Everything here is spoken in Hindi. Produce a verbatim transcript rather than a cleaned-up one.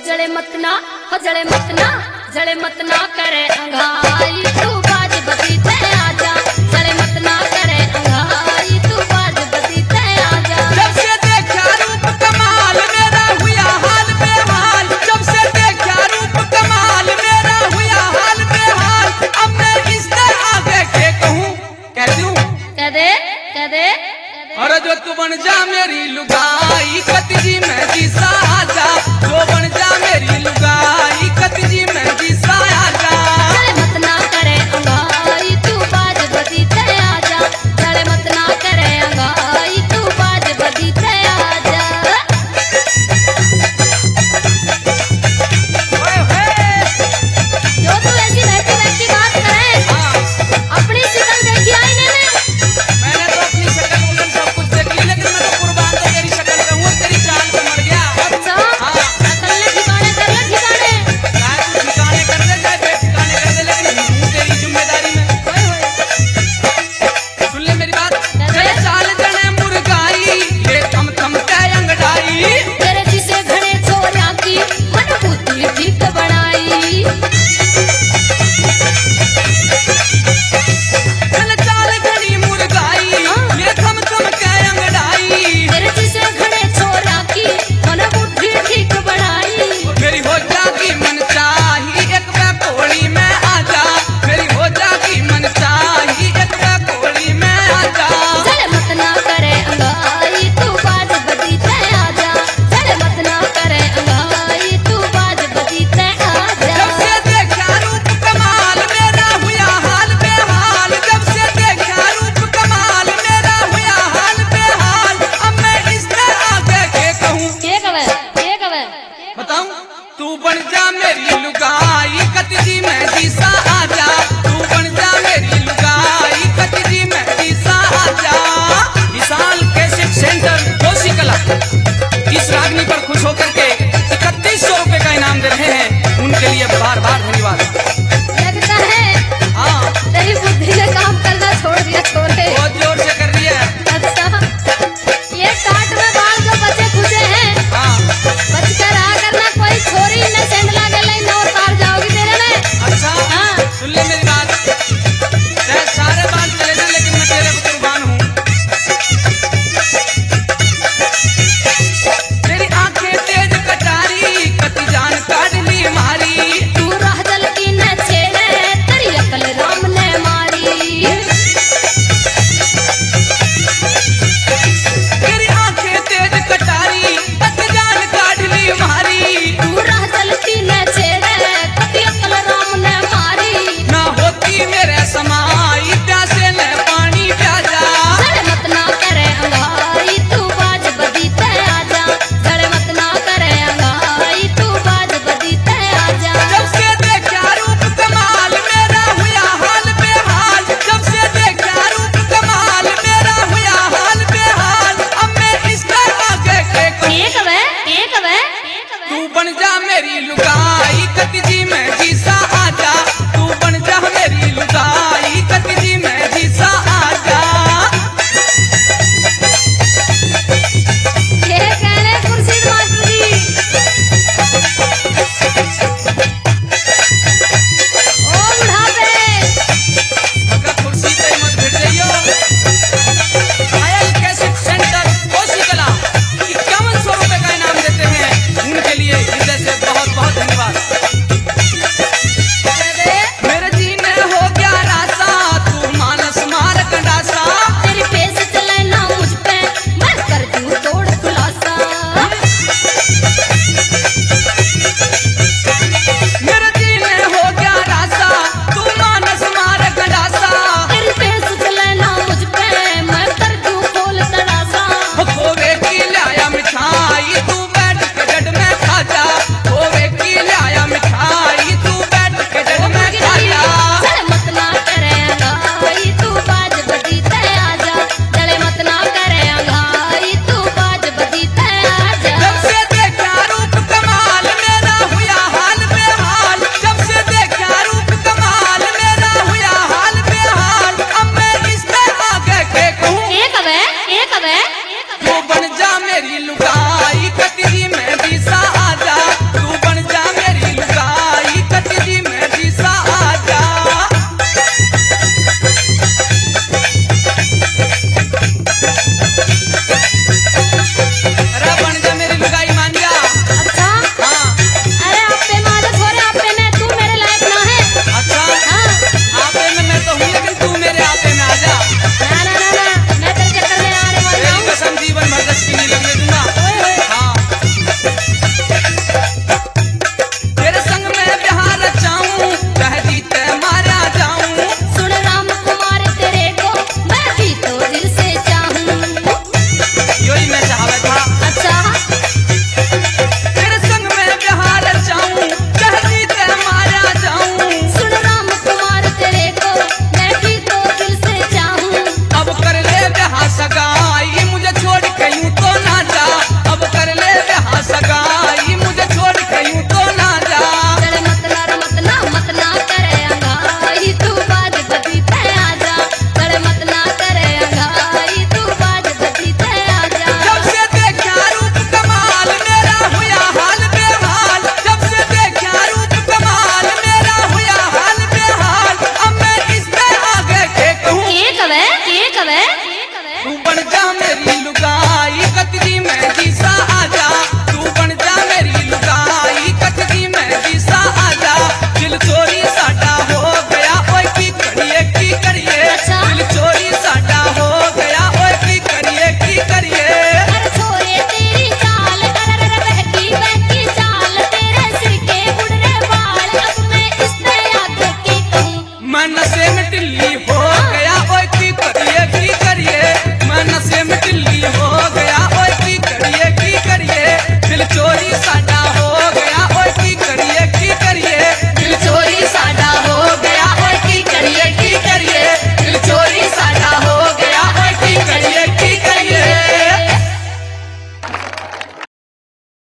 जड़े मत ना हो जड़े मत ना जड़े मत ना करे अंगाई तू बाज बदी ते आजा जड़े मत ना करे अंगाई तू बाज बदी ते आजा। जब से देखा रूप कमाल मेरा हुआ हाल बेहाल जब से देखा रूप कमाल मेरा हुआ हाल बेहाल अब मैं इससे आगे के कहूँ कहती हूँ कह दे कह दे अरे जो तू बन जा मेरी लुगाई कतजी में जीसा आजा जो बन जा मेरी लुगाई कतजी में जीसा आजा। जड़े मत ना करे अंगाई तू बाज बदी ते आजा जड़े मत ना करे अंगाई तू बाज बदी ते आजा। ओए होए जो तू ऐसी वैसी वैसी बात करे अपनी शिकल देखी आईने में मैंने तो अपनी शक्ल उधर सब कुछ देख ली लेकिन मैं तो कुर्बान तो तेरी शक्ल पे हूँ तेरी चाल पे मर गया। अच्छा अकल ने ठिकाने कर ले ठिकाने चाहे तू ठिकाने कर दे चाहे बेठिकाने कर दे लेकिन हूँ तेरी जिम्मेदारी में। होए होए सुन ले मेरी बात चले चाल जने मुर्गाई ले थम थम के अंगड़ाई तेरे जिसे घड़े छोरिया की मन बुद्धि ठीक बनाई चल चाल जनी मुर्गाई ले थम थम के अंगड़ाई तेरे जिसे घड़े छोरिया की मन बुद्धि ठीक बनाई। मेरी हो जागी मन चाही एक वे कोड़ी में आजा मेरी हो जागी मन चाही एक वे कोड़ी में आजा। जड़े मत ना करे अंगाई तू बाज बदी ते आजा जड़े मत ना करे अंगाई तू बाज बदी ते आजा। जब से देखा रूप कमाल मेरा हुआ हाल बेहाल जब से देखा रूप कमाल मेरा हुआ हाल बेहाल अब मैं इससे आगे के कहूँ के कवे के कवे बताऊं तू बन जा मेरी लुगाई कतजी में जीसा आजा तू बन जा मेरी लुगाई कतजी में जीसा आजा। विशाल कैसेट सेंटर जोशी कला इस रागनी पर खुश होकर के इकतीस सौ रुपए का इनाम दे रहे हैं उनके लिए बार बार धन्यवाद। लगता है हाँ तेरी बुद्धि ने काम करना छोड़ दिया छोरे। बहुत जोर से कर रही है। अच्छा ये काट में बाल जो बचे खुदे हैं हाँ बच कर आ करना कोई छोरी न सेंडला के लिए नौ तार जाओगी तेरे में। अच्छा हाँ। सुन ले मेरी बात चाहे सारे बाल चले जाए लेकिन मैं तेरे को कुर्बान हूँ। तेरी आंखें तेज कटारी कति जान काट ली मारी तू राह जल की न छेड़े तेरी अकल राम ने मारी। तेरी आंखें तेज कटारी कति जान काट ली मारी तू राह जल की न छेड़े तेरी अकल राम ने मारी। ना होती मेरे समाई प्यासे ने पानी प्याजा। जड़े मत ना करे अंगाई तू बाज बदी ते आजा जड़े मत ना करे अंगाई तू बाज बदी ते आजा। जब से देखा रूप कमाल मेरा हुआ हाल बेहाल जब से देखा रूप कमाल मेरा हुआ हाल बेहाल अब मैं इससे आगे के कहूँ एक वे एक वे तू बन जा मेरी लुगाई कतजी